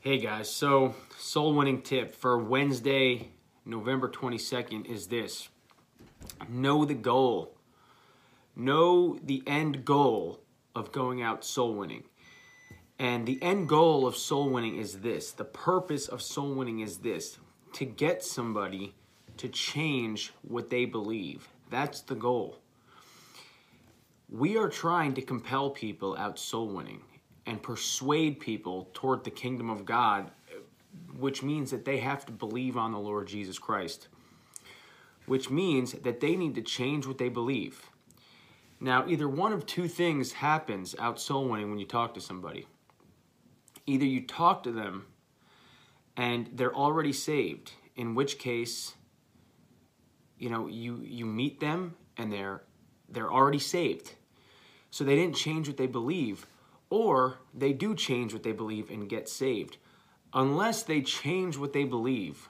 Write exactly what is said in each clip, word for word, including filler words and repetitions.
Hey guys, so soul winning tip for Wednesday, November twenty-second is this. Know the goal. Know the end goal of going out soul winning. And the end goal of soul winning is this. The purpose of soul winning is this. To get somebody to change what they believe. That's the goal. We are trying to compel people out soul winning and persuade people toward the kingdom of God, which means that they have to believe on the Lord Jesus Christ, which means that they need to change what they believe. Now, either one of two things happens out soul winning when you talk to somebody. Either you talk to them and they're already saved, in which case, you know, you you meet them and they're they're already saved. So they didn't change what they believe. Or they do change what they believe and get saved. Unless they change what they believe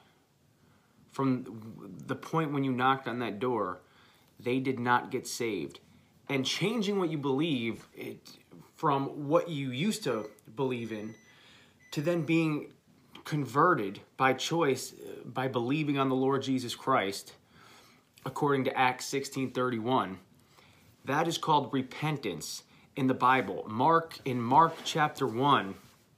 from the point when you knocked on that door, they did not get saved. And changing what you believe it, from what you used to believe in to then being converted by choice by believing on the Lord Jesus Christ, according to Acts sixteen thirty-one, that is called repentance. In the Bible, Mark in Mark chapter one,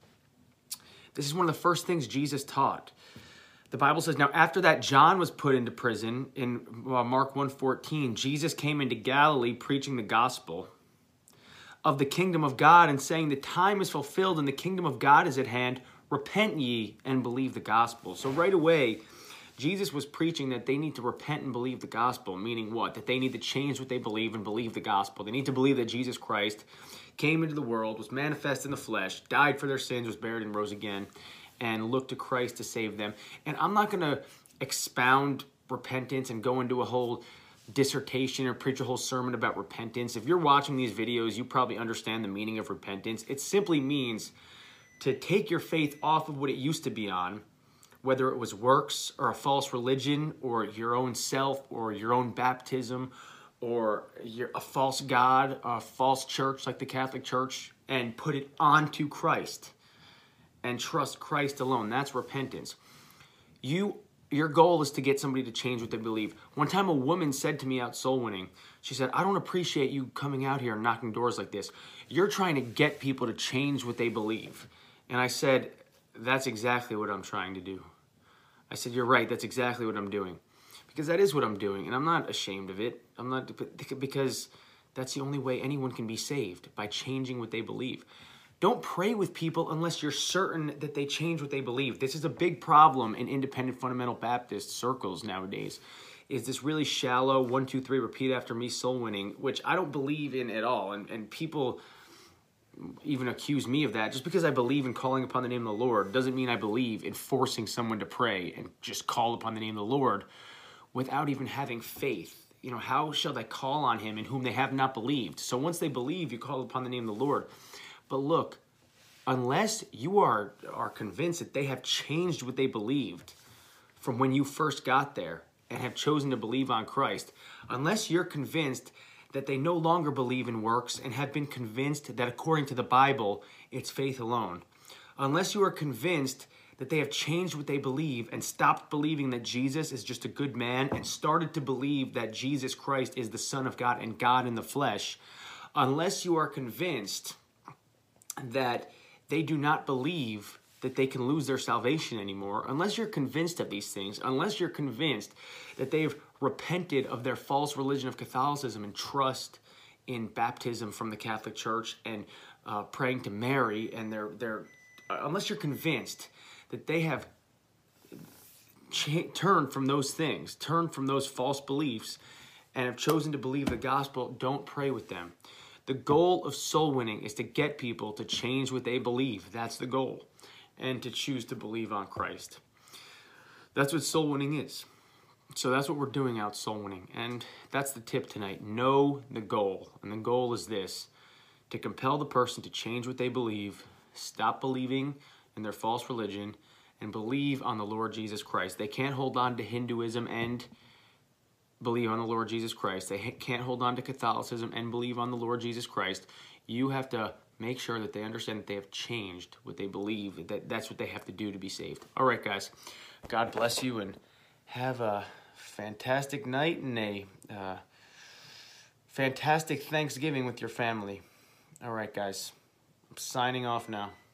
this is one of the first things Jesus taught. The Bible says, now after that John was put into prison, in Mark one fourteen, Jesus came into Galilee preaching the gospel of the kingdom of God and saying, the time is fulfilled and the kingdom of God is at hand. Repent ye and believe the gospel. So right away, Jesus was preaching that they need to repent and believe the gospel, meaning what? That they need to change what they believe and believe the gospel. They need to believe that Jesus Christ came into the world, was manifest in the flesh, died for their sins, was buried and rose again, and looked to Christ to save them. And I'm not going to expound repentance and go into a whole dissertation or preach a whole sermon about repentance. If you're watching these videos, you probably understand the meaning of repentance. It simply means to take your faith off of what it used to be on, whether it was works or a false religion or your own self or your own baptism or your, a false god, a false church like the Catholic Church, and put it onto Christ and trust Christ alone. That's repentance. You, your goal is to get somebody to change what they believe. One time a woman said to me out soul winning, she said, I don't appreciate you coming out here and knocking doors like this. You're trying to get people to change what they believe. And I said, that's exactly what I'm trying to do. I said, you're right, that's exactly what I'm doing. Because that is what I'm doing, and I'm not ashamed of it. I'm not, because that's the only way anyone can be saved, by changing what they believe. Don't pray with people unless you're certain that they change what they believe. This is a big problem in independent fundamental Baptist circles nowadays, is this really shallow, one, two, three, repeat after me soul winning, which I don't believe in at all. And, and people even accuse me of that. Just because I believe in calling upon the name of the Lord doesn't mean I believe in forcing someone to pray and just call upon the name of the Lord without even having faith. You know, how shall they call on him in whom they have not believed? So once they believe, you call upon the name of the Lord. But look, unless you are, are convinced that they have changed what they believed from when you first got there and have chosen to believe on Christ, unless you're convinced that they no longer believe in works and have been convinced that according to the Bible, it's faith alone. Unless you are convinced that they have changed what they believe and stopped believing that Jesus is just a good man and started to believe that Jesus Christ is the Son of God and God in the flesh, unless you are convinced that they do not believe that they can lose their salvation anymore, unless you're convinced of these things, unless you're convinced that they've repented of their false religion of Catholicism and trust in baptism from the Catholic Church and uh, praying to Mary, and they're, they're, uh, unless you're convinced that they have cha- turned from those things, turned from those false beliefs, and have chosen to believe the gospel, don't pray with them. The goal of soul winning is to get people to change what they believe. That's the goal. And to choose to believe on Christ. That's what soul winning is. So that's what we're doing out soul winning. And that's the tip tonight. Know the goal. And the goal is this: to compel the person to change what they believe, stop believing in their false religion, and believe on the Lord Jesus Christ. They can't hold on to Hinduism and believe on the Lord Jesus Christ. They can't hold on to Catholicism and believe on the Lord Jesus Christ. You have to make sure that they understand that they have changed what they believe, that that's what they have to do to be saved. All right, guys. God bless you, and have a fantastic night and a uh, fantastic Thanksgiving with your family. All right, guys. I'm signing off now.